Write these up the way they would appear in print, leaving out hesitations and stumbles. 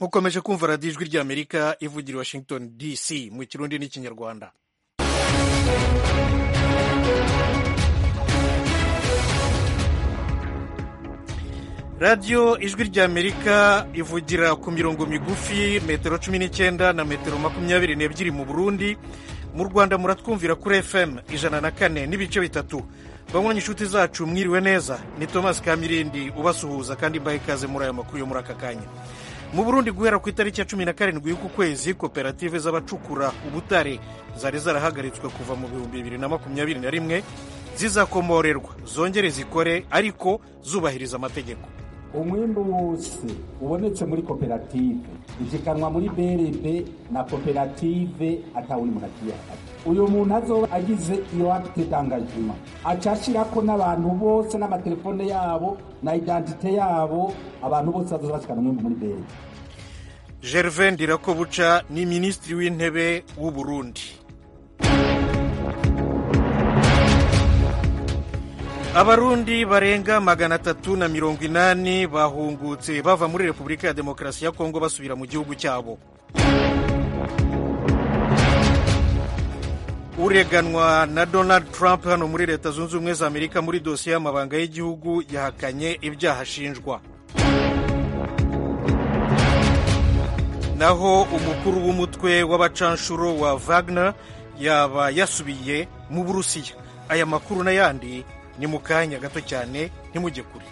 mukomeje kumva radiyo ijwi ry'amerika ivugira Washington DC mu kirundi n'ikinyarwanda. radiyo ijwi ry'amerika ivugira ku mirongo migufi metero 19 na metero 22 mu Burundi. Mu Rwanda muratwumvira kuri FM 104 n'ibice bitatu. Bamwe inshuti zacu mwiriwe neza, ni Thomas Kamirindi ubasuhuza kandi mbaye ikaze muri aya makuru yo muri aka kanya. Mu Burundi guhera ku itariki ya 17 y'uku kwezi koperative z'abacukura ubutare zari zarahagaritswe kuva mu 2021 zizakomorerwa zongere zikore ariko zubahiriza amategeko. Umwimbu wose ubonetse muri koperative ujikanwa muri BRB na koperative atawuri murakiya. Uyu muntu azoba agize iyo acte d'engagement acashirako n'abantu bose n'amatelefone yabo na identite yabo, abantu bose bazobashikana umwimbu muri BRB. Gervais Ndirakobuca ni ministri w'intebe w'u Burundi. Abarundi barenga 380 bahungutse bava muri Repubulika ya Demokarasi ya Kongo basubira mu gihugu cyabo. Ureganwa na Donald Trump hano muri Leta Zunze Ubumwe za Amerika muri dosiye y'amabanga y'igihugu yahakanye ibyaha ashinjwa. Naho umukuru w'umutwe w'abacanshuro wa Wagner yaba yasubiye mu Burusiya. Aya makuru n'ayandi ni mu kanya gato cyane, ntimujye kure.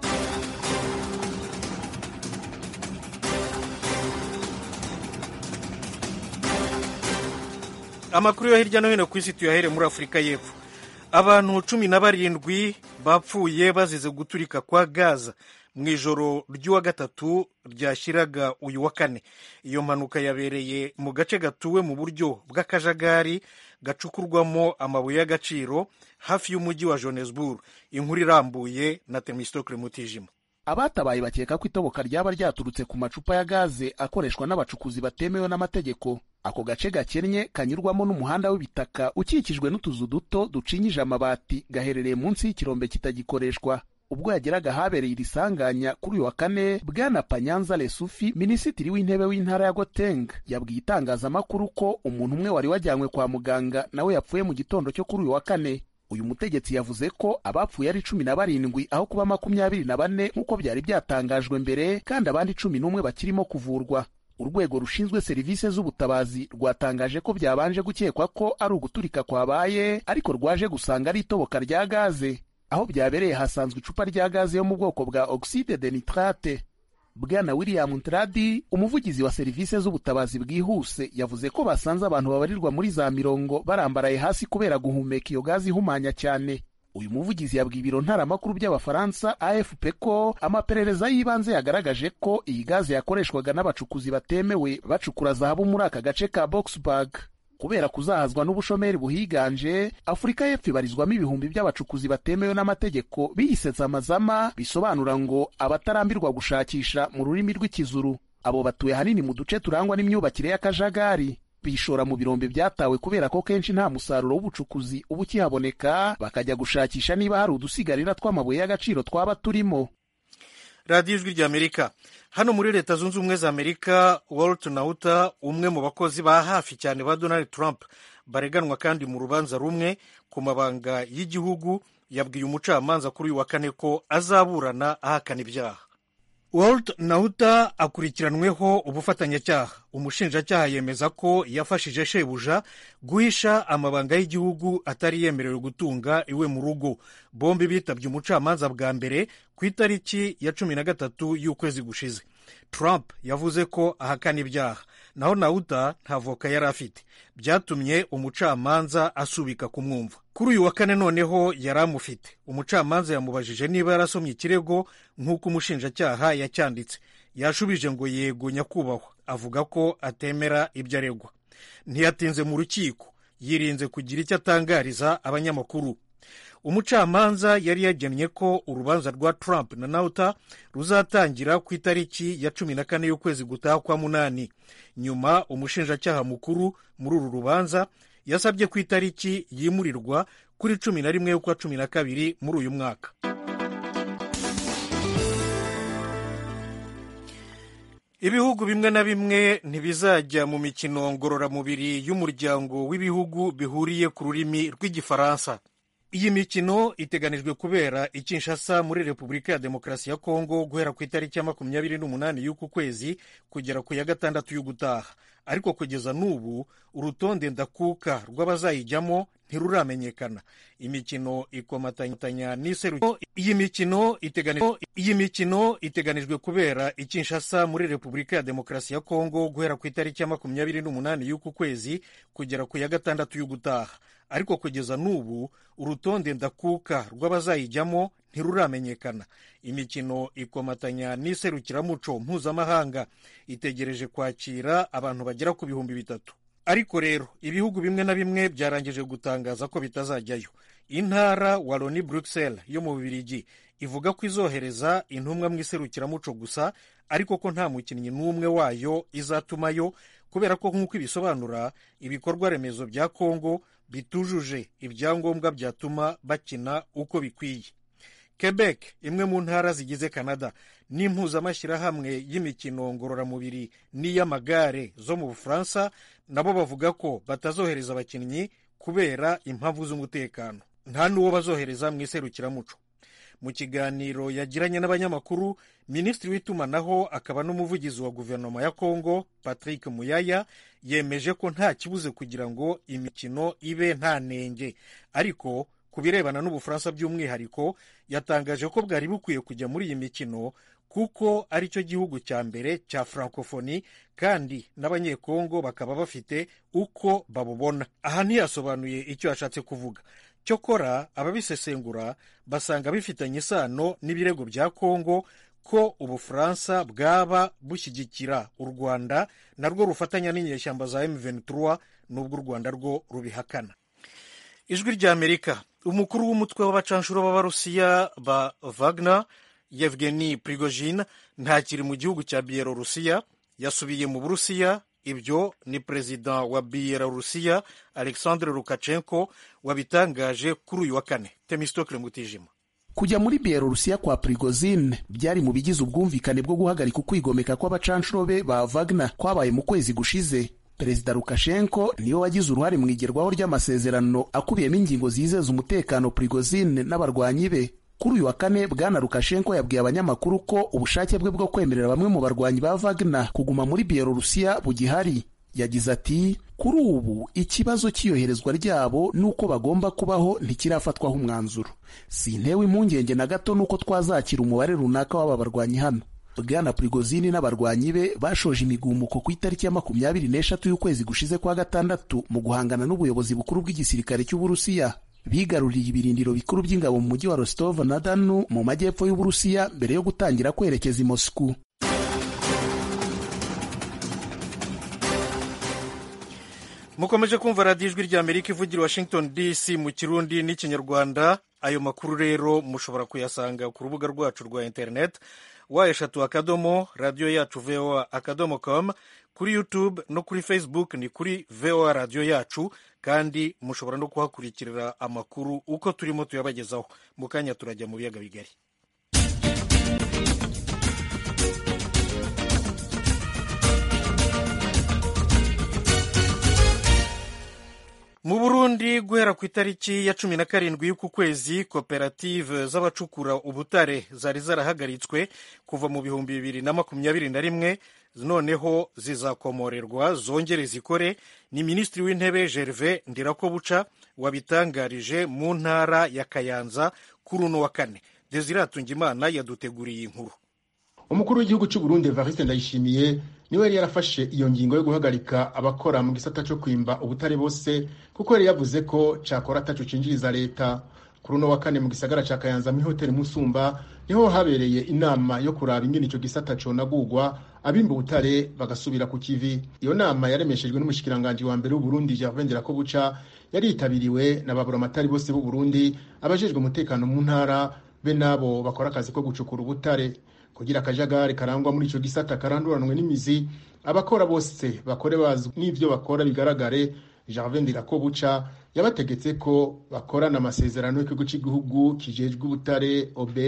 Amakuru yo hirya no hino ku isi tuyahere muri Afurika y'Epfo. Abantu 17 bapfuye bazize guturika kwa Gaza mu ijoro ry'uwa gatatu ryashyiraga uyu wa kane. Iyo mpanuka yabereye mu gace gatuwe mu buryo bw'akajagari gacukurwamo amabuye y'agaciro hafi y'umujyi wa Johannesburg. Inkuru irambuye na Themistocle Mutijima. Abatabaye bakeka ko itoboka ryaba ryaturutse ku macupa ya gaze akoreshwa n'abacukuzi batemewe n'amategeko. Ako gace gakennye kanyurwamo n'umuhanda w'ibitaka ukikijwe n'utuzu duto ducinyije amabati gaherereye munsi y'ikirombe kitagikoreshwa. Ubwo yageraga habereye irisanganya kuri uyu wa kane, Bwana Panyanza Lesufi, minisitiri w'intebe w'intara ya Gauteng, yabwiye itangazamakuru ko umuntu umwe wari wajyanywe kwa muganga nawe yapfuye mu gitondo cyo kuri uyu wa kane. Uyu mutegetsi yavuze ko abapfuye ari 17 aho kuba 24 nk'uko byari byatangajwe mbere, kandi abandi 11 bakirimo kuvurwa. Urwego rushinzwe serivisi z'ubutabazi rwatangaje ko byabanje gukekwa ko ari uguturika kwabaye, ariko rwaje gusanga ari itoboka rya gaze. Aho byabereye hasanzwe icupa rya gaze yo mu bwoko bwa oxide de nitrate. Bwana William Ntradi, umuvugizi wa serivisi z'ubutabazi bwihuse, yavuze ko basanze abantu babarirwa muri za 100 barambaraye hasi kubera guhumeka iyo gaze ihumanya cyane. Uyu muvugizi yabwiye ibiro ntaramakuru by'abafaransa AFP ko amaperereza y'ibanze yagaragaje ko iyi gaze yakoreshwaga n'abacukuzi batemewe bacukura zahabu muri aka gace ka Boksburg. Kubera kuzahazwa n'ubushomeri buhiganje, Afurika y'Epfo ibarizwamo ibihumbi by'abacukuzi batemewe n'amategeko biyisetsa amazama, bisobanura ngo abatarambirwa gushakisha mu rurimi rw'ikizuru. Abo batuye hanini mu duce turangwa n'imyubakire y'akajagari, bishora mu birombe byatawe kubera ko kenshi nta musaruro w'ubucukuzi uba ukihaboneka, bakajya gushakisha niba hari udusigarira tw'amabuye y'agaciro twaba turimo. Radiyo Ijwi ry'Amerika. Hano muri Leta Zunze Ubumwe za Amerika, Walt Nauta, umwe mu bakozi ba hafi cyane ba Donald Trump bareganwa kandi mu rubanza rumwe ku mabanga y'igihugu, yabwiye umucamanza kuri uyu wa kane ko azaburana ahakana ibyaha. Walt Nauta akurikiranweho ubufatanyacyaha. Umushinjacyaha yemeza ko yafashije shebuja guhisha amabanga y'igihugu atari yemerewe gutunga iwe mu rugo. Bombi bitabye umucamanza bwa mbere ku itariki ya 13 y'ukwezi gushize. Trump yavuze ko ahakana ibyaha, naho Nauta nta voka yari afite. Byatumye umucamanza asubika kumwumva. Kuri uyu wa kane noneho yari amufite. Umucamanza yamubajije niba yarasomye ikirego nk'uko umushinjacyaha yacyanditse. Yashubije ngo yego nyakubahwa, avuga ko atemera ibyo aregwa. Ntiyatinze mu rukiko, yirinze kugira icyo atangariza abanyamakuru. Umucamanza yari yagennye ko urubanza rwa Trump na Nauta ruzatangira ku itariki ya 14 y'ukwezi gutaha kwa munani. Nyuma umushinjacyaha mukuru muri uru rubanza yasabye ku itariki yimurirwa kuri 11 y'ukwa 12 muri uyu mwaka. ibihugu bimwe na bimwe ntibizajya mu mikino ngororamubiri y'umuryango w'ibihugu bihuriye ku rurimi rw'igifaransa. Iyi mikino iteganijwe kubera i Kinshasa muri Repubulika ya Demokarasi ya Kongo guhera ku itariki ya 28 y'uku kwezi kugera ku ya 6 y'ugutaha, ariko kugeza n'ubu urutonde ndakuka rw'abazayijyamo ntiruramenyekana. Imikino ikomatanya n'iserukiro. Iyi mikino iteganijwe kubera i Kinshasa muri Repubulika ya Demokarasi ya Kongo guhera ku itariki ya 28 y'uku kwezi kugera ku ya 6 y'ugutaha, ariko kugeza n'ubu urutonde ndakuka rw'abazayijyamo ntiruramenyekana. Imikino ikomatanya n'iserukiramuco mpuzamahanga itegereje kwakira abantu bagera ku 3,000. Ariko rero ibihugu bimwe na bimwe byarangije gutangaza ko bitazajyayo. Intara Wallonie Bruxelles yo mu Bubiligi ivuga ko izohereza intumwa mu iserukiramuco gusa, ariko ko nta mukinnyi n'umwe wayo izatumayo kubera ko nk'uko ibisobanura ibikorwa remezo bya Kongo bitujuje ibyangombwa byatuma bakina uko bikwiye. Quebec, imwe mu ntara zigize Canada, n'impuzamashyirahamwe y'imikino ngororamubiri n'iy'amagare zo mu Bufaransa nabo bavuga ko batazohereza abakinnyi kubera impamvu z'umutekano. Nta n'uwo bazohereza mu iserukiramuco. Mu kiganiro yagiranye n'abanyamakuru, minisitiri w'itumanaho akaba n'umuvugizi wa guverinoma ya Kongo Patrick Muyaya yemeje ko nta kibuze kugira ngo imikino ibe nta nenge, ariko ku birebana n'Ubufaransa by'umwihariko yatangaje ko bwari bukwiye kujya muri iyi mikino kuko ari cyo gihugu cya mbere cya francophonie kandi n'abanyekongo bakaba bafite uko babubona. Aha ntiyasobanuye icyo yashatse kuvuga. Cyokora ababisesengura basanga bifitanye isano n'ibirego bya Kongo ko Ubufaransa bwaba bushyigikira u Rwanda narwo rufatanya n'inyeshyamba za M23 n'ubwo u Rwanda rwo rubihakana. Ijwi rya Amerika. Umukuru w'umutwe w'abacanshuro b'Abarusiya ba Wagner Yevgeny Prigozhin ntakiri mu gihugu cya Bielorusiya, yasubiye mu Burusiya. Ibyo ni perezida wa Bielorusiya Alexander Lukashenko wabitangaje kuri uyu wa kane. Temistokle Mutijima. Kujya muri Bielorusiya kwa Prigozhin byari mu bigize ubwumvikane bwo guhagarika ukwigomeka kw'abacanshuro be ba Wagner kwabaye mu kwezi gushize. Perezida Lukashenko niwe wagize uruhare mu igerwaho ry'amasezerano akubiyemo ingingo zizeza umutekano Prigozhin n'abarwanyi be. Kuri uyu wa kane Bwana Lukashenko yabwiye abanyamakuru ko ubushake bwe bwo kwemerera bamwe mu barwanyi ba Wagner kuguma muri Bielorusiya bugihari. Yagize ati, kuri ubu ikibazo cy'iyoherezwa ryabo n'uko bagomba kubaho ntikirafatwaho umwanzuro. Sintewe impungenge na gato n'uko twazakira umubare runaka w'aba barwanyi hano. Bwana Prigozhin n'abarwanyi be bashoje imigumuko ku itariki ya 26 y'ukwezi gushize kwa gatandatu mu guhangana n'ubuyobozi bukuru bw'igisirikare cy'Uburusiya. Bigaruriye ibirindiro bikuru by'ingabo mu mujyi wa Rostov na Danu mu majyepfo y'Uburusiya mbere yo gutangira kwerekeza i Moscow. Mukomeje kumva radiyo ijwi rya Amerika ivugira Washington DC mu Kirundi n'Ikinyarwanda. Ayo makuru rero mushobora kuyasanga ku rubuga rwacu rwa internet eshatu radio yacu voa.com, kuri YouTube no kuri Facebook ni kuri VOA radio yacu, kandi mushobora no kuhakurikirira amakuru uko turimo tuyabagezaho. Mu kanya turajya mu biyaga bigari. Mu Burundi guhera ku itariki ya 17 y'uku kwezi, koperative z'abacukura ubutare zari zarahagaritswe kuva mu 2021, noneho zizakomorerwa zongere zikore. Ni Minisitiri w'Intebe Gervais Ndirakobuca wabitangarije mu ntara ya Kayanza kuri uno wa kane. Desire Atungimana yaduteguriye inkuru. Umukuru w'igihugu cy'u Burundi Evariste Ndayishimiye niwe yari yarafashe iyo ngingo yo guhagarika abakora mu gisata cyo kwimba ubutare bose, kuko yari yavuze ko cakora ataco cinjiriza leta. Kuri uno wa kane mu gisagara ca Kayanza muri hoteli Musumba niho habereye inama yo kuraba ingene ico gisata conagurwa abimba ubutare bagasubira ku kivi. Iyo nama yaremeshejwe n'umushikiranganje wa mbere w'u Burundi Gervais Ndirakobuca, yari yitabiriwe n'ababuramatari bose b'u Burundi, abajejwe umutekano mu ntara be nabo bakora akazi ko gucukura ubutare. Kugira akajagari karangwa muri ico gisata karanduranwe n'imizi, abakora bose bakore bazi n'ivyo bakora bigaragare. Gervais Ndirakobuca yabategetse ko bakorana amasezerano y'ikigo cy'igihugu kijejwe ubutare OBM.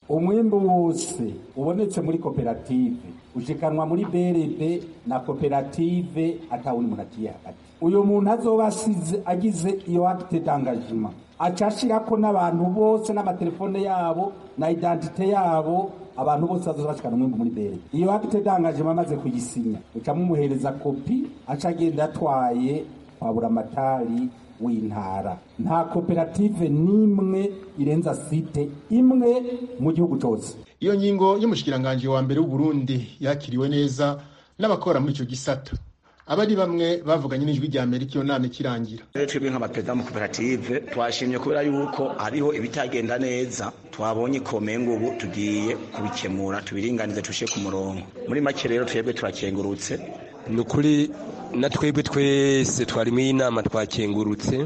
umwimbu wose ubonetse muri koperative ushikanwa muri BRD na koperative atawuni umuntu agiye hagati. Uyu muntu azoba agize iyo acte d'engagement acashirako n'abantu bose n'amatelefone yabo na identite yabo, abantu bose bazobashikana umwimbu muri BRD. Iyo acte d'engagement amaze kuyisinya ucamumuhereza kopi acagenda atwaye kwa buramatari w'intara. Nta koperative nimwe irenza site imwe mu gihugu cyose. Iyo ngingo y'umushikiranganje wa mbere w'u Burundi yakiriwe neza n'abakora muri ico gisata. Abari bamwe bavuganye n'ijwi rya Amerika iyo nama ikirangira. Twebwe nk'abaperezida mu koperative twashimye kubera yuko hariho ibitagenda neza, twabonye komengo ubu tugiye kubikemura tubiringanize tushe ku murongo. Muri make rero twebwe turakengurutse. Nukuri na twebwe twese twari mu inama twakengurutse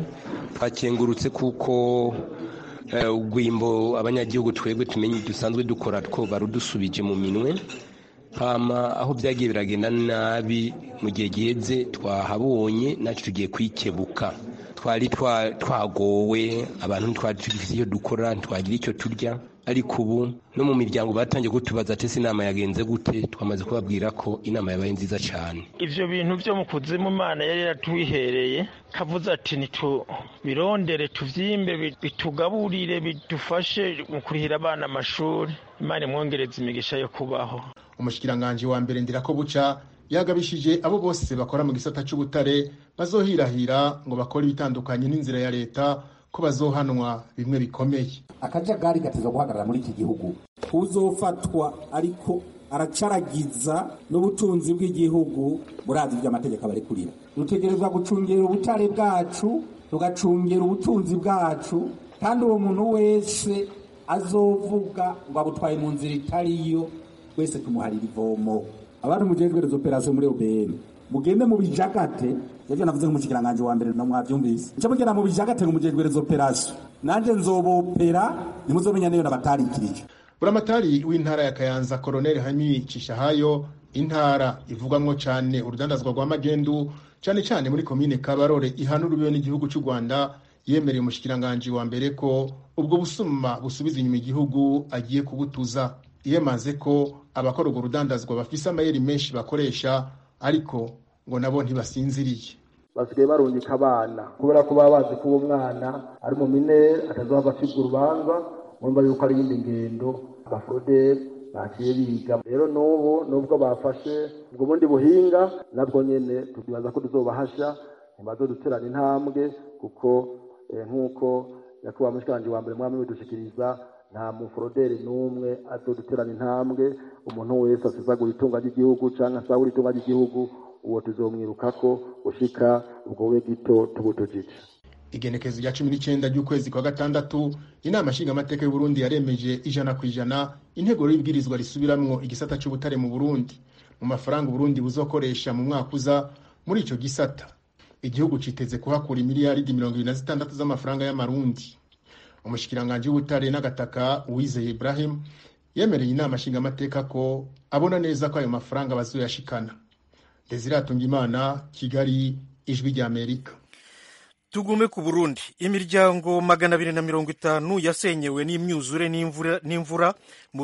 kuko ugwimbo abanyagihugu twebwe tumenye dusanzwe dukora two barudusubije mu minwe, hama aho byagiye biragenda nabi mu gihe giheze twahabonye nacu tugiye kwikebuka. Twari twagowe, abantu twari tugifite iyo dukora, ntwagira icyo turya, ariko ubu no mu miryango batangiye kutubaza ati ese inama yagenze gute, twamaze kubabwira ko inama yabaye nziza cyane. Ivyo bintu byo mu kuzimu Imana yari yaratwihereye, kavuze ati birondere tuvyimbe bitugaburire bidufashe mu kurihira abana amashuri, Imana imwongereza imigisha yo kubaho. Umushikiranganje wa mbere Ndirakobuca yagabishije abo bose bakora mu gisata cy'ubutare bazohirahira ngo bakore ibitandukanye n'inzira ya leta ko bazohanwa bimwe bikomeye. Akajagari gateza guhagarara muri iki gihugu, uzofatwa ariko aracaragiza n'ubutunzi bw'igihugu burazi by'amategeko abarekurira. Dutegerezwa gucungera ubutare bwacu, tugacungera ubutunzi bwacu, kandi uwo muntu wese azovuga ngo abutwaye mu nzira itariyo wese tumuharira ivomo. Abantu mujejwe rezo operation muri OBM mugende mu bijagate, yavyo navuze nk'umushikiranganje wa mbere namwavyumvise, nca mugenda mu bijagate ngo mujejwe rezo operation, nanje nzobopera nimuzomenya neyo nabatarikirije. Buramatari w'intara ya Kayanza Colonel Hami Cishahayo, intara ivugwamwo cyane urudandazwa rwa magendu cyane cyane muri komine Kabarore ihana urubiyo n'igihugu cy'u Rwanda, yemereye umushikiranganje wa mbere ko ubwo busuma busubiza inyuma igihugu agiye kubutuza. Yemaze ko abakora urwo rudandazwa bafise amayeri menshi bakoresha, ariko ngo nabo ntibasinziriye. Basigaye barungika abana kubera ko baba bazi ko uwo mwana ari mu minere atazohava acibwa urubanza, murumva yuko ari iyindi ngendo abafroderi baciye biga. Rero nubwo bafashe ubwo bundi buhinga, nabwo nyene tukibaza ko tuzobahasha ntibazoduterana intambwe, kuko nk'uko yakuba mushikanje wa mbere mwami bidushikiriza, nta mufroderi n'umwe azoduterana intambwe. Umuntu wese asizagura itunga ry'igihugu canke asahura itunga ry'igihugu, uwo tuzomwirukako ushika ubwo we gito tubutujije. Igenekezo rya 19 ry'ukwezi kwa gatandatu, inama nshingamateka y'u Burundi yaremeje 100% intego y'ibwirizwa risubiramwo igisata cy'ubutare mu Burundi mu mafaranga Burundi buzokoresha mu mwaka uza muri ico gisata. Igihugu citeze kuhakura miliyaridi 26 z'amafaranga y'amarundi. Umushikiranganje w'ubutare n'agataka Uwizeye Ibrahim yemereye inama nshingamateka ko abona neza ko ayo mafaranga bazoyashikana. Desire Atungimana, Kigali, Ijwi rya Amerika. Tugume ku Burundi. Imiryango 250 yasenyewe n'imyuzure n'imvura mu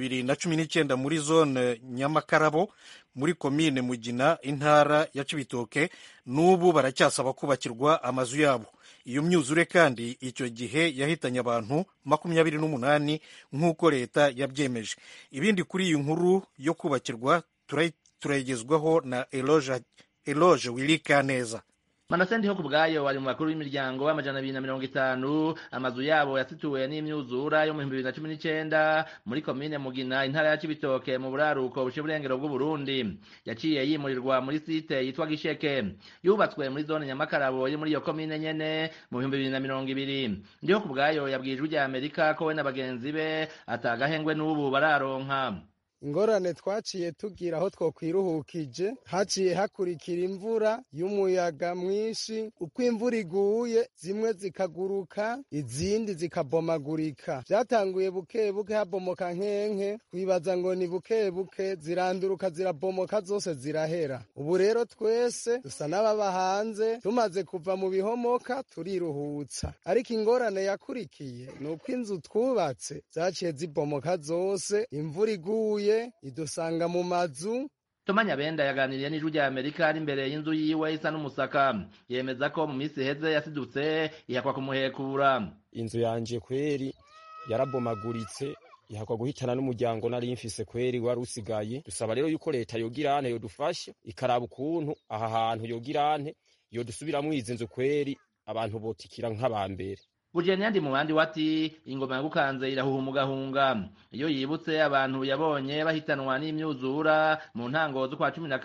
2019 muri zone Nyamakarabo muri komine Mugina, intara ya Cibitoke, n'ubu baracyasaba kubakirwa amazu yabo. Iyo myuzure kandi icyo gihe yahitanye abantu 28 nk'uko leta yabyemeje. Ibindi kuri iyi nkuru yo kubakirwa turayigezwaho na Eloge Wilikaneza. Manasendi ho kubgayo wali mu bakuru b'imiryango w'amajana 250 amazu yabo yasituwe n'imyuzura yo mu 2019 muri komine Mugina, intara ya Cibitoke mu buraruko bushiburengero bw'u Burundi. Yaciye yimurirwa muri site yitwa Gisheke, yubatswe muri zone Nyamakarabo iri muri iyo komine nyene mu 2020. Ndiho kubgayo yabwijwe rya Amerika ko we n'abagenzi be atagahengwe n'ubu bararonka. ingorane twaciye tugira aho twokwiruhukije haciye hakurikira imvura y'umuyaga mwinshi uko imvura iguye zimwe zikaguruka izindi zikabomagurika vyatanguye buke buke habomoka nkenke twibaza ngo ni buke buke ziranduruka zirabomoka zose zirahera ubu rero twese dusa n'ababa hanze tumaze kuva mu bihomoka turiruhutsa ariko ingorane yakurikiye ni uko inzu twubatse zaciye zibomoka zose imvura iguye idusanga mu mazu. Toma Nyabenda yaganiriye n'ijwi rya Amerika ari imbere y'inzu yiwe isa n'umusaka yemeza ko mu minsi iheze yasidutse ihakwa kumuhekura. Inzu yanje kweri yarabomaguritse ihakwa guhitana n'umuryango nari mfise kweri wari usigaye dusaba rero yuko leta yogirane yodufashe ikaraba ukuntu aha hantu yogirane yodusubiramwo izi nzu kweri abantu botikira nk'abambere. Bujeni yandi mu bandi wati ingoma yagukanze irahuhumugahunga iyo yibutse abantu yabonye bahitanwa n'imyuzura mu ntango zo kwa 12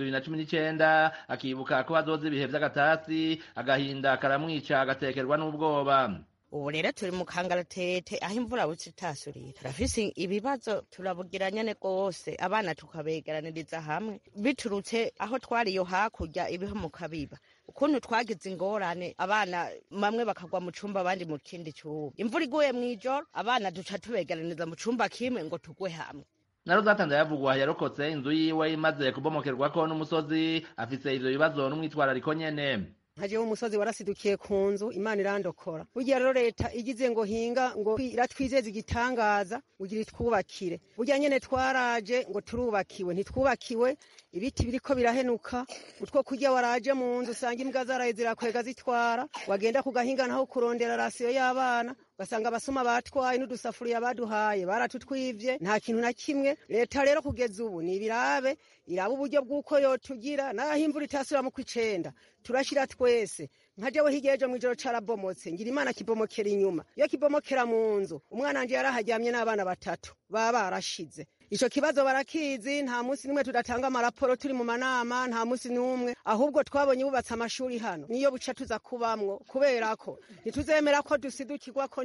2019 akibuka ko bazoza ibihe vy'agatasi agahinda karamwica agatekerwa n'ubwoba. Ubu rero turi mu kangaratete aho imvura buce itasurira turafise ibibazo turabugira nyene gose abana tukabegeraniriza hamwe biturutse aho twariyo hakurya ibihomoka biba ukuntu twagize ingorane abana bamwe bakagwa mu cumba abandi mu kindi cyumba imvura iguye mw'ijoro abana duca tubegeraniriza mu cumba kimwe ngo tugwe hamwe. Naro zatanda yavugwa yarokotse inzu yiwe imaze kubomokerwako n'umusozi afise ivyo bibazo n'umwitwarariko nyene. Hajeho umusozi warasidukiye ku nzu Imana irandokora burya rero leta igize ngo hinga ngo iratwizeza igitangaza ugira twubakire burya nyene twaraje ngo turubakiwe ntitwubakiwe ibiti biriko birahenuka utwo kurya waraje mu nzu usanga imbwa zaraye zirakwega zitwara wagenda kugahinga naho kurondera rasiyo y'abana basanga abasuma batwaye n'udusafuriya baduhaye baratutwivye nta kintu na kimwe. Leta rero kugeza ubu ni birabe iraba uburyo bw'uko yotugira naho imvura itasubira mu kw'icenda turashira twese nka jewe higejo mw'ijoro carabomotse ngira Imana kibomokera inyuma iyo kibomokera mu nzu umwana wanje yaraharyamye n'abana batatu baba barashize. Ico kibazo barakizi nta musi nimwe tudatanga amaraporo turi mu manama nta musi numwe ahubwo twabonye bubatse amashuri hano niyo buca tuza kubamwo kubera ko ntituzemera ko dusidukirwa ko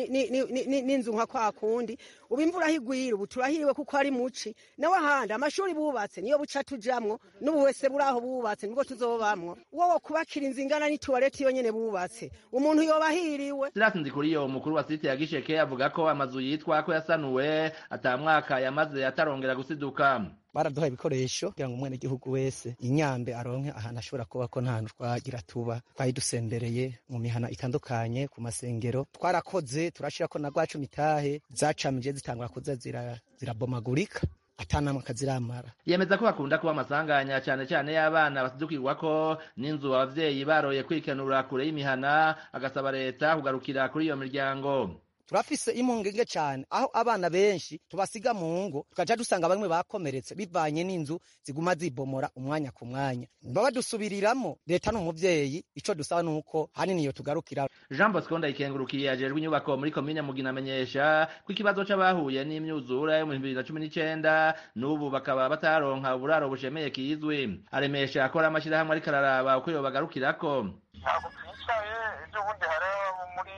n'inzu nka kwa kundi ubu imvura higwira ubu turahiriwe kuko ari muci nawe ahandi amashuri bubatse niyo buca tujamwo n'ubu wese buraho bubatse nibwo tuzobamwo wowe kubakira inzu ingana n'ituwareti yonyene bubatse umuntu yobahiriwe. Sirasinzi kuri yo umukuru wa site ya Gisheke avuga ko amazu yitwa ko yasanuwe atamwaka yamaze atarongera gusiduka. Baraduha ibikoresho kugira ngo umwene gihugu wese inyambe aronke ahantu ashobora kuba ko nta twagira tuba twayidusembereye mu mihana itandukanye ku masengero twarakoze turashirako na gwacu mitahe zacamije zitangura kuza zirabomagurika atanamwe akaziramara. Yemeza ko bakunda kuba amasanganya cyane cyane y'abana basidukirwa ko n'inzu abavyeyi baroye kwikenura kure y'imihana agasaba leta kugarukira kuri iyo miryango. Turafise impungenge cyane aho abana benshi tubasiga mu ngo tukaja dusanga bamwe bakomeretse bivanye n'inzu ziguma zibomora umwanya ku mwanya baba dusubiriramo. Leta n'umuvyeyi ico dusaba nuko hanini yo tugarukira. Jean Bosco Ndayikengurukiye ajejwe inyubako muri komine Mugina amenyesha ko ikibazo c'abahuye n'imyuzura yo mu 2019 n'ubu bakaba bataronka uburaro bushemeye kizwi. Aremesha akora amashirahamwe ariko araraba uko yobagarukirako. Ntabwo twicaye ejo bundi hari muri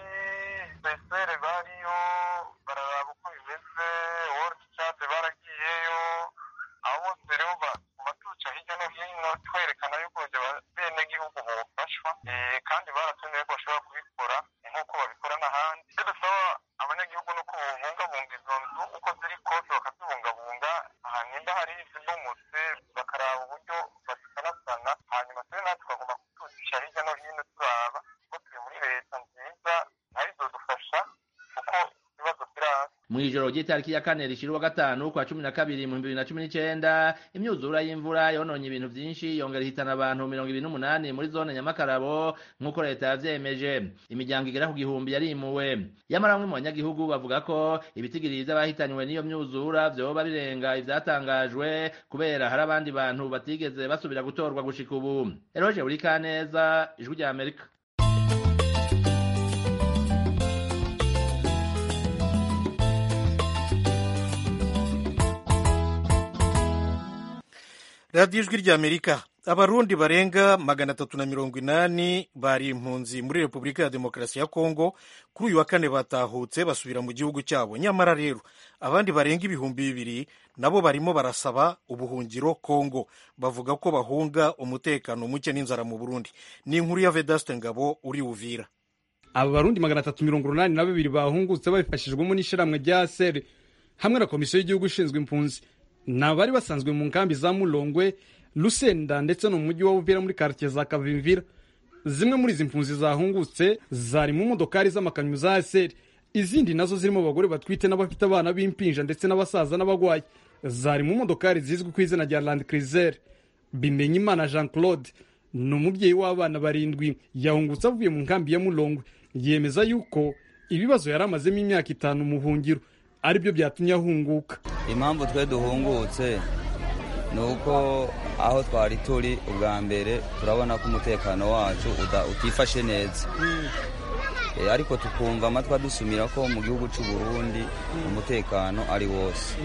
besere bariyo bararaba uko bimeze World Chat baragiyeyo abo bose rero batuca hirya no hino twerekana yuko bene gihugu bofashwa kandi baratumye ko bashobora kubikora nk'uko babikora n'ahandi. Ivyo dusaba abanyagihugu nuko bubungabunga izo nzu uko ziri kose bakazibungabunga nimba hari izibomotse bakaraba uburyo bazisanasana hanyuma twe natwe tukagomba kutucisha hirya no hino turaba ko turi muri leta nziza arizodufasha kuko ibibazo biraza. Mwijoro ry'itariki ya 4 rishira 5 kwa 12 mu 2019 imyuzura y'imvura yononye ibintu byinshi yongera ihitana abantu 28 muri zone Nyamakarabo nk'uko leta yavyemeje. Imiryango igera ku gihumbi yarimuwe. Yamara bamwe mu banyagihugu bavuga ko ibitigiriza bahitanywe n'iyo myuzura vyoba birenga ivyatangajwe kubera hari abandi bantu batigeze basubira gutorwa gushika ubu. Eroje uri Kaneza, Ijwi rya Amerika. radiyo ijwi ry'Amerika abarundi barenga 380 bari impunzi muri Repubulika ya Demokarasi ya Kongo kuri uyu wa kane batahutse basubira mu gihugu cyabo. Nyamara rero abandi barenga 2,000 nabo barimo barasaba ubuhungiro Kongo, bavuga ko bahunga umutekano muke n'inzara mu Burundi. Ni inkuru ya Vedaste Ngabo uri Uvira. Aba barundi 382 bahungutse babifashijwemo n'ishiramwe rya ASR hamwe na komisiyo y'igihugu ishinzwe impunzi. Nabari basanzwe mu nkambi za Mulongwe, Lusenda ndetse no mu mujyi wa Uvira muri quartier za Kavimvira. Zimwe muri izi mpunzi zahungutse zari mu modokari z'amakamyo za ASR, izindi nazo zirimo abagore batwite n'abafite abana b'impinja ndetse n'abasaza n'abagwayi. Zari mu modokari zizwi ku izina rya Land Cruiser. Bimenyimana Jean Claude ni umubyeyi w'abana 7 yahungutse avuye mu nkambi ya Mulongwe. Yemeza yuko ibibazo yaramazemo imyaka 5 mu buhungiro ari byo byatumye ahunguka. Impamvu twe duhungutse nuko aho twari turi ubwa mbere turabona ko umutekano wacu utifashe neza, ariko tukumva amatwa dusumira ko mu gihugu cy'u Burundi umutekano ari wose.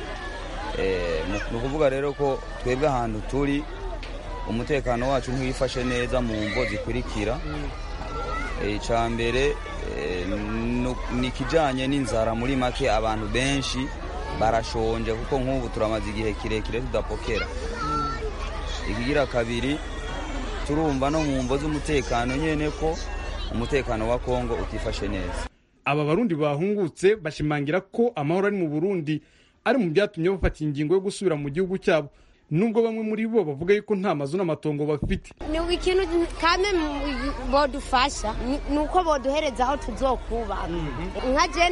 Ni ukuvuga rero ko twebwe ahantu turi umutekano wacu ntiwifashe neza mu mvo zikurikira. Icya mbere ni ikijyanye n'inzara. Muri make abantu benshi barashonje kuko nk'ubu turamaze igihe kirekire tudapokera. Ikigira kabiri turumva no mu mvo z'umutekano nyene ko umutekano wa Kongo utifashe neza. Aba barundi bahungutse bashimangira ko amahoro ari mu Burundi ari mu byatumye bafata ingingo yo gusubira mu gihugu cyabo, nubwo bamwe muri bo bavuga yuko nta mazu n'amatongo bafite. Ni ikintu kame bodufasha nuko boduhereza aho tuzokuba. Nka je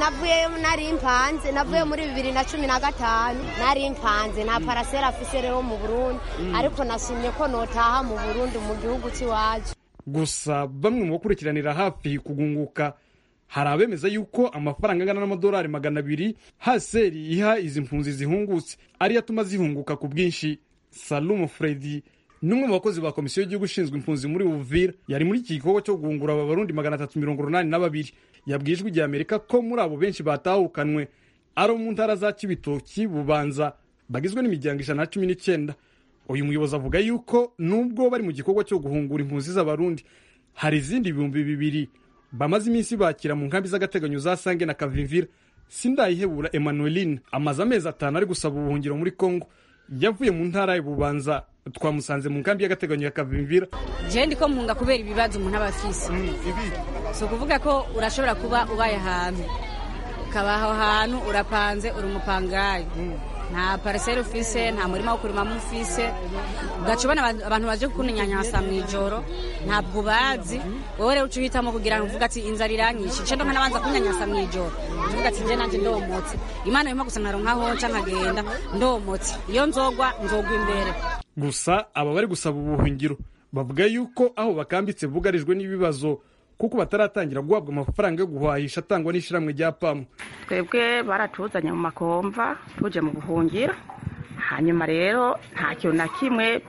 navuye muri 2015 nari mpanze nta parasera afise rero mu Burundi, ariko nashimye ko notaha mu Burundi mu gihugu cy'iwacu. Gusa bamwe mu bakurikiranira hafi kugunguka hari abemeza yuko amafaranga angana n'amadolari 200 haseri iha izi mpunzi zihungutse ari yatuma zihunguka ku bwinshi. Salumu Fredi numwe mu bakozi ba komisiyo y'igihugu ishinzwe impunzi muri Uvira yari muri iki gikorwa cyo guhungura aba barundi 382 yabwijwe igihe Amerika ko muri abo benshi batahukanwe ari mu ntara za Kibitoki, Bubanza bagizwe n'imiryango 119. Uyu muyobozi avuga yuko nubwo bari mu gikorwa cyo guhungura impunzi z'abarundi hari izindi 2,000 bamaze iminsi bakira mu nkambi z'agateganyo za Sange na Kavimvira. Sindayihebura Emmanueline amaze amezi 5 ari gusaba ubuhungiro muri Kongo. Yavuye mu ntara y'Ububanza, twamusanze mu nkambi y'agateganyo ya Kavimvira. Je ndiko mpunga kubera ibibazo umuntu abafise. So kuvuga ko urashobora kuba ubaye ahantu ukabaho ahantu urapanze uri umupangayi, nta parcelle ufise, nta murima wo kurima mufise, ugacubana abantu baje kukunyanyasa mwijoro ntabwo bazi. Wowe rero ucuhitamo kugira ngo uvuga ati inzara iranyishe cyo ndonka nabanza kunyanyasa mwijoro, uvuga ati je nanje ndomotse, Imana yima gusa naronkaho nca nkagenda ndomotse, iyo nzogwa imbere. Gusa aba bari gusaba ubuhungiro bavuga yuko aho bakambitse bugarijwe n'ibibazo kuko bataratangira guhabwa amafaranga yo guhahisha atangwa n'ishiramwe rya PAM. Twebwe baratuzanye mu makomva tuje mu buhungiro, hanyuma rero nta kintu na kimwe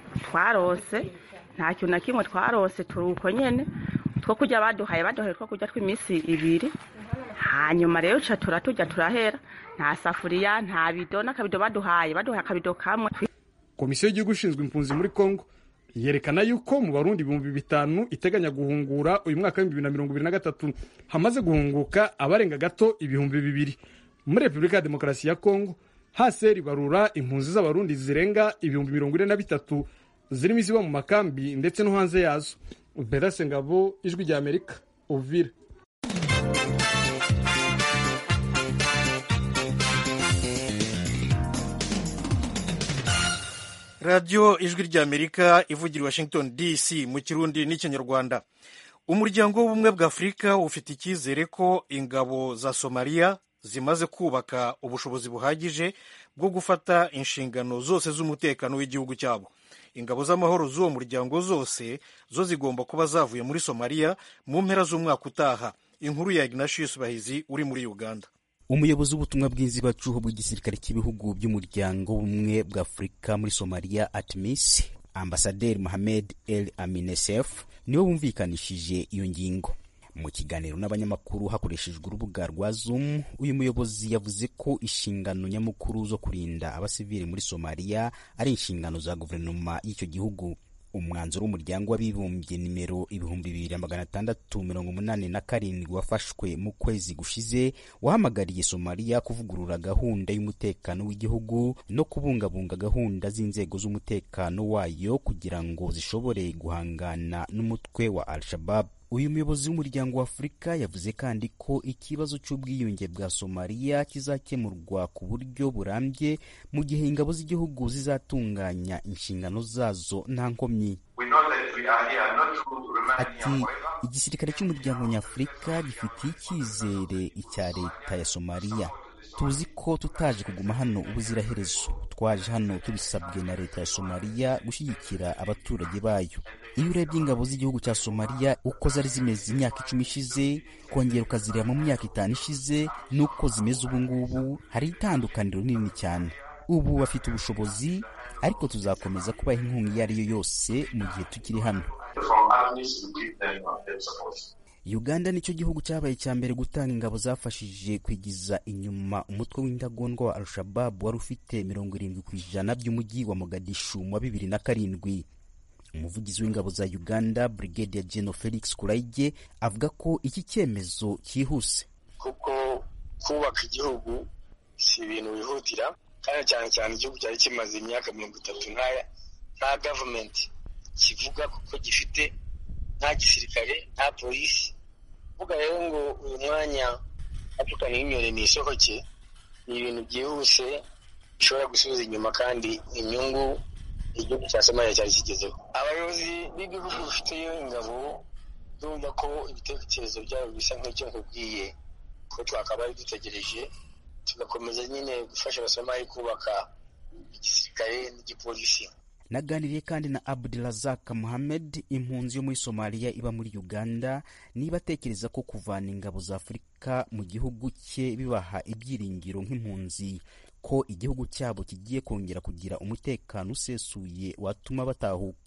twarose, turuko nyene two kujya baduhaye two kujya tw'iminsi 2. Hanyuma rero cha turajya turahera, nta safuriya nta bido n'akabido baduhaye akabido kamwe. Komisiyo y'igihugu ishinzwe impunzi muri Kongo yerekana yuko mu Barundi 5,000 iteganya guhungura uyu mwaka wa 2023 hamaze guhunguka abarenga gato 2,000. Muri Repubulika ya Demokarasi ya Kongo haseri barura impunzi z'abarundi zirenga 43,000 zirimo iziba mu makambi ndetse no hanze yazo. Vedaste Ngabo, Ijwi rya Amerika, Uvira. Radio Ijwi rya Amerika ivugira Washington DC mu Kirundi n'Ikinyarwanda. Umuryango w'ubumwe bwa Afurika ufite icyizere ko ingabo za Somalia zimaze kubaka ubushobozi buhagije bwo gufata inshingano zose z'umutekano w'igihugu cyabo. Ingabo z'amahoro z'uwo muryango zose zo zigomba kuba zavuye muri Somalia mu mpera z'umwaka utaha. Inkuru ya Ignatius Bahizi uri muri Uganda. Umuyobozi w'ubutumwa bw'inzibacuho bw'igisirikare cy'ibihugu by'umuryango w'ubumwe bwa Afurika muri Somalia ATMIS, Ambasaderi Mohamed El Aminesef niwe bumvikanishije iyo ngingo. Mu kiganiro n'abanyamakuru hakoreshejwe urubuga rwa Zoom, uyu muyobozi yavuze ko inshingano nyamukuru zo kurinda abasivili muri Somalia ari inshingano za guverinoma y'icyo gihugu. Umwanzuro w'umuryango w'abibumbye nimero 2687 wafashwe mu kwezi gushize wahamagariye Somalia kuvugurura gahunda y'umutekano w'igihugu no kubungabunga gahunda z'inzego z'umutekano wayo kugira ngo zishobore guhangana n'umutwe wa Al-Shabaab. Uyu muyobozi w'umuryango wa Afurika yavuze kandi ko ikibazo cy'ubwiyunge bwa Somalia kizakemurwa ku buryo burambye mu gihe ingabo z'igihugu zizatunganya inshingano zazo nta nkomyi. Ati igisirikare cy'umuryango nyafurika gifitiye icyizere icya leta ya Somalia. Tuzi ko tutaje kuguma hano ubuziraherezo, twaje hano tubisabwe na leta ya Somalia gushyigikira abaturage bayo. Iyo urebye ingabo z'igihugu cya Somalia uko zari zimeze imyaka 10 ishize, kongera ukazireba mu myaka 5 ishize nuko zimeze ubu ngubu, hari itandukaniro rinini cyane. Ubu bafite ubushobozi, ariko tuzakomeza kubaha inkunga iyo ari yo yose mu gihe tukiri hano. Uganda nicyo gihugu cyabaye cya mbere gutanga ingabo zafashije kwigiza inyuma umutwe w'indagondwa wa Al-Shabaab wari ufite 70% by'umujyi wa Mogadishu mu 2007. Umuvugizi w'ingabo za Uganda Brigadier General Felix Kuraige avuga ko iki cyemezo cyihuse kuko kubaka igihugu si ibintu bihutira, kandi cyane igihugu cyari kimaze imyaka 30 nta government kivuga kuko gifite nta gisirikare nta polisi. Vuga rero ngo uyu mwanya atukana inyoni ni isohoke, ni ibintu byihuse bishobora gusubiza inyuma kandi inyungu igihugu cya Somalia cyari kigezeho. Abayobozi b'ibihugu bifiteyo ingabo bumva ko ibitekerezo byabo bisa nk'icyo nkubwiye ko twakabaye dutegereje, tugakomeza nyine gufasha Abasomalia kubaka igisirikare n'igipolisi. Naganiriye kandi na Abdulrazak Mohamed, impunzi yo muri Somalia iba muri Uganda, niba atekereza ko kuvana ingabo za Afurika mu gihugu cye bibaha ibyiringiro nk'impunzi ko igihugu cyabo kigiye kongera kugira umutekano usesuye watuma batahuka.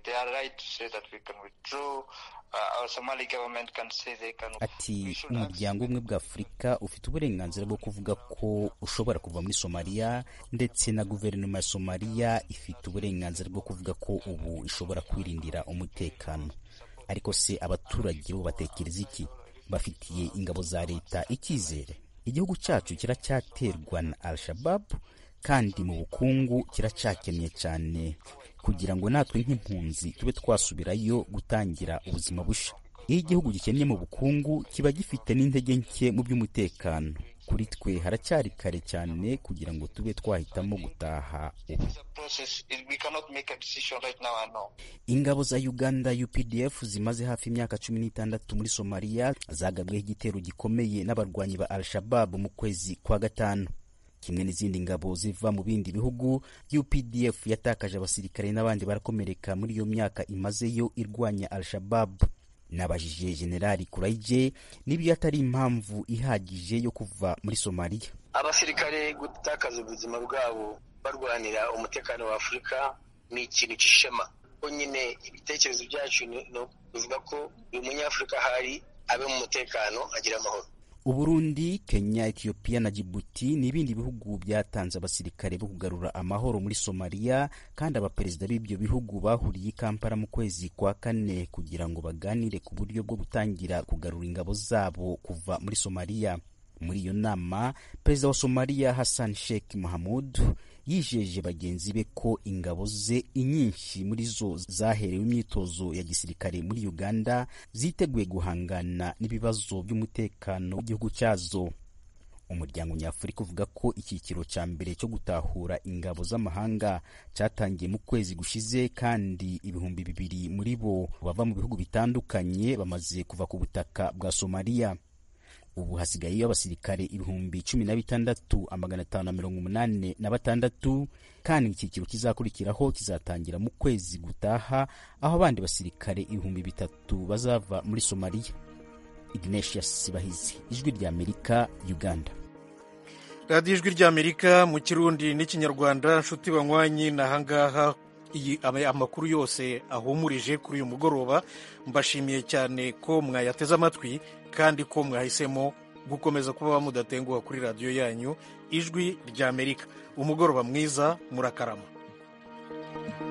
Ati umuryango umwe bwa Afurika ufite uburenganzira bwo kuvuga ko ushobora kuva muri Somalia, ndetse na guverinoma ya Somalia ifite uburenganzira bwo kuvuga ko ubu ishobora kwirindira umutekano. Ariko se abaturage bo batekereza iki? Bafitiye ingabo za leta icyizere? Igihugu cyacu kiracyaterwa na Al-Shabaab, kandi mu bukungu kiracyakennye cyane kugira ngo natwe nk'impunzi tube twasubirayo gutangira ubuzima busha. Iyo igihugu gikennye mu bukungu kiba gifite n'intege nke mu by'umutekano. Kuri twe haracyari kare cyane kugira ngo tube twahitamo gutaha ubu. Ingabo za Uganda UPDF zimaze hafi imyaka 16 muri Somalia zagabweho igitero gikomeye n'abarwanyi ba Al-Shabaab mu kwezi kwa gatanu. Kimwe n'izindi ngabo ziva mu bindi bihugu, UPDF yatakaje abasirikare n'abandi barakomereka muri iyo myaka imazeyo irwanya Al-Shabaab. Nabajije Generali Kuraige niba atari impamvu ihagije yo kuva muri Somalia. Abasirikare gutakaza ubuzima bwabo barwanira umutekano wa Afurika ni ikintu cy'ishema. Ko nyine ibitekerezo byacu no bivuga ko uyu munyafurika hari abe mu mutekano agira amahoro. Uburundi, Kenya, Ethiopia na Djibouti n'ibindi bihugu byatanze abasirikare bo kugarura amahoro muri Somalia, kandi abaperezida b'ibyo bihugu bahuriye i Kampala mu kwezi kwa kane kugira ngo baganire ku buryo bwo gutangira kugarura ingabo zabo kuva muri Somalia. Muri iyo nama, perezida wa Somalia Hassan Sheikh Mohamud yijeje bagenzi be ko ingabo ze inyinshi muri zo zaherewe imyitozo ya gisirikare muri Uganda ziteguye guhangana n'ibibazo by'umutekano w'igihugu cyazo. Umuryango nyafurika uvuga ko icyiciro cya mbere cyo gutahura ingabo z'amahanga cyatangiye mu kwezi gushize, kandi 200 muri bo bava mu bihugu bitandukanye bamaze kuva ku butaka bwa Somalia. Ubu hasigaye abasirikare 16,586, kandi icyiciro kizakurikiraho kizatangira mu kwezi gutaha, aho abandi basirikare 3,000 bazava muri Somalia. Ignatius Bahizi, Ijwi rya Amerika, Uganda. Radio Ijwi rya Amerika mu Kirundi n'ikinyarwanda. Nshuti banywanyi, nahangaha amakuru yose ahumurije kuri uyu mugoroba. Mbashimiye cyane ko mwayateze amatwi kandi ko mwahisemo gukomeza kuba mudatenguha kuri radiyo yanyu Ijwi ry'Amerika. Umugoroba mwiza, murakarama.